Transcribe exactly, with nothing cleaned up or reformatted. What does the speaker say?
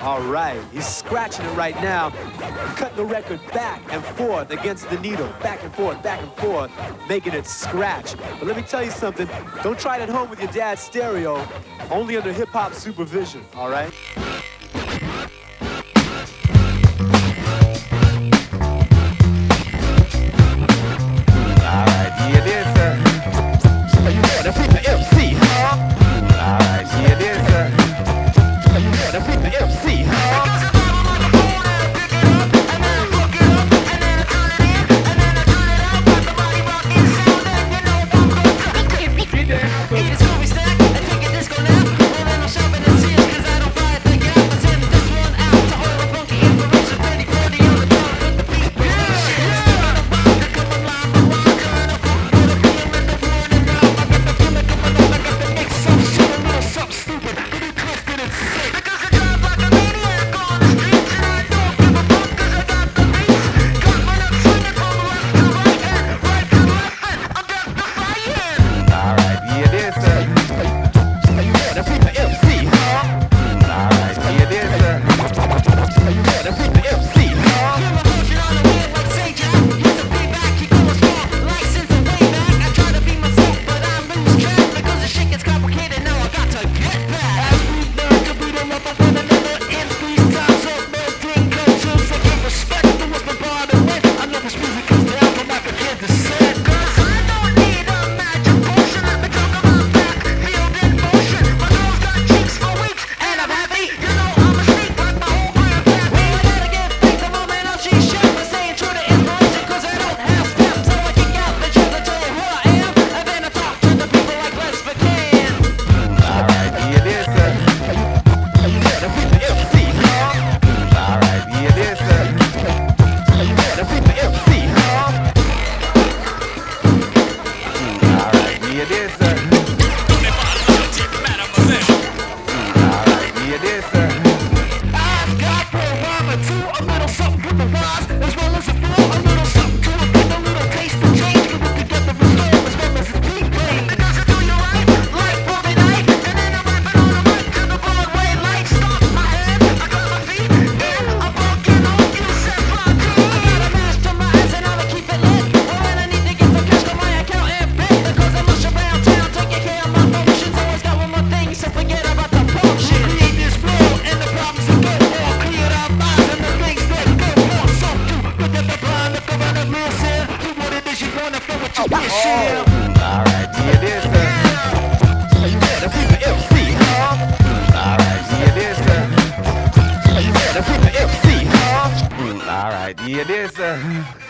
All right, he's scratching it right now, cutting the record back and forth against the needle, back and forth, back and forth, making it scratch. But let me tell you something, don't try it at home with your dad's stereo, only under hip-hop supervision, all right? All right, yeah, this, uh, you know the freak the M C, huh? All right, yeah, this, uh, you know the freak the M C, huh? Yeah, this, uh